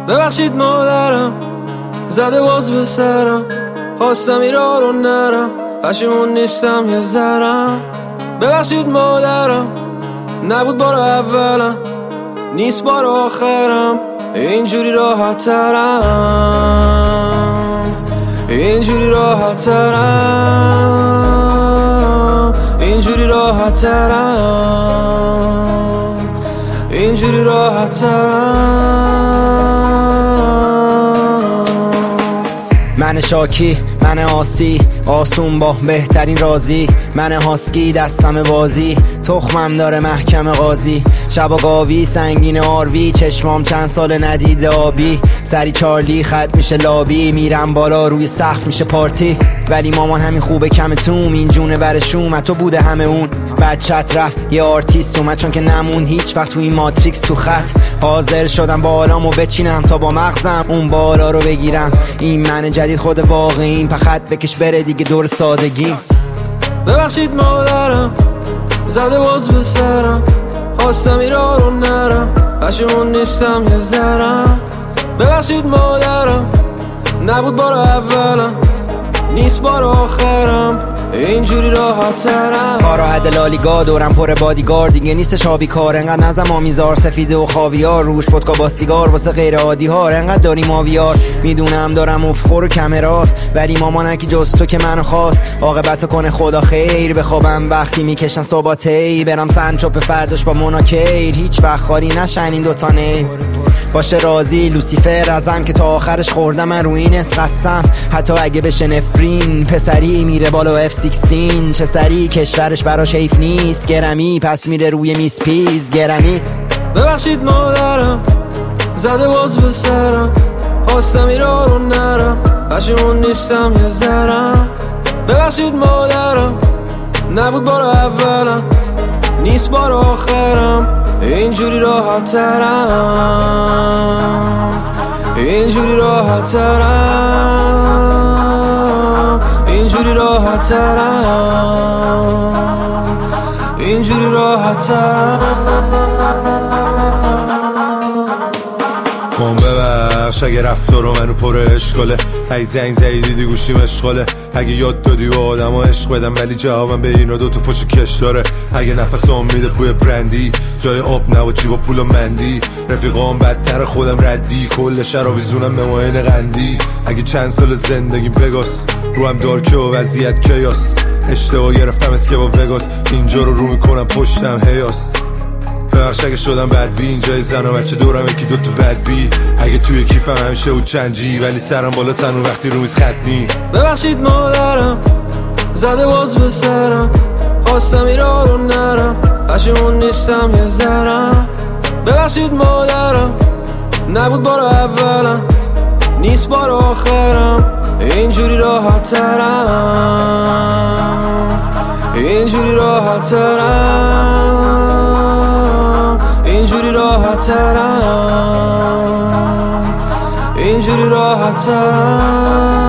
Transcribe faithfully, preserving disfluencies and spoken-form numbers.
ببخشید مادرم زده باز به سرم، خواستم ایران رو نرم، پشیمون نیستم یه ذرم. ببخشید مادرم نبود بار اولم، نیست بار آخرم، اینجوری راحت ترم، اینجوری راحت ترم، اینجوری راحت ترم، اینجوری راحت ترم. من شاکی، من آسی، آسون با بهترین رازی، من هاسکی دستم بازی، تخمم داره محکم قاضی، شب و گاوی سنگین آروی، چشمام چند سال ندید آبی، سری چارلی خط میشه لابی، میرم بالا روی سقف میشه پارتی، ولی مامان همین خوبه کم توم، این جونه برشوم تو بوده همه اون، بچت رفت یه آرتیست اومد چون که نمون هیچ وقت تو این ماتریکس تو خط، حاضر شدم بالامو بچینم تا با مغزم اون بالا رو بگیرم، این من جدید خود واقعیم، پخط بکش بره دیگه دور سادگیم. ببخشید مادرم زده باز به سرم، خواستم ایران رو نرم، پشیمون نیستم یه ذرم. ببخشید مادرم نبود بار اولم، نیست بار آخرم، اینجوری راحت ترم. خارا حد لالیگا دورم پر بادیگار، دیگه نیستش آبی کار، انقدر نزم آمیزار سفیده و خاویار، روش فتکا با سیگار واسه غیر عادی ها، انقدر داریم آویار، میدونم دارم افخور و کمراست، ولی مامان که جز تو که منو خواست، عاقبتو کنه خدا خیر، بخوابم وقتی میکشن صباتی، برم سنچوپ فرداش با مناکیر، هیچ وقت خالی نشن این دوتا نی، باشه راضی لوسیفر ازم که تا آخرش خوردم من روی این اسم قسم، حتی اگه بشه نفرین، پسری میره بالا اف شانزده، چه سری کشورش براش حیف نیست، گرمی پس میره روی میس پیز گرمی. ببخشید مادرم زده باز به سرم، خواستم ایران رو نرم، پشیمون نیستم یه ذرم. ببخشید مادرم نبود بار اولم، نیست بار آخرم، اینجوری راحت ترم، اینجوری راحت ترم، اینجوری راحت ترم، اینجوری راحت ترم. کن ببخش اگه رفتار رو منو پر اشکاله، اگه زنگ زدی دیدی گوشیم اشغاله، اگه یاد دادی و آدم ها عشق بدم ولی جوابم به اینا دو تا فوش کش داره، اگه نفس هم میده بوی برندی جای آب نبا چی با پول و مندی، رفیقام بدتر خودم ردی، کل شر آویزونم به ماین قندی، اگه چند سال زندگیم بگاس رو هم دارکه و وضعیت کیاس، اشتباه گرفتم اسکه با وگاس، اینجا رو رو میکنم پشتم هیاس. ببخش اگه شدم بدبی اینجای زن و بچه دورم یکی دوتا بدبی، اگه توی کیفم همیشه بود چند جی ولی سرم بالا سنون وقتی رو میز خط نی. ببخشید مادرم زده باز به سرم، خواستم ایران رو نرم، پشیمون نیستم یه ذرم. ببخشید مادرم نبود بار اولم، نیست بار آخرم، اینجوری راحت ترم، اینجوری راحت ترم، اینجوری راحت ترم، اینجوری راحت ترم.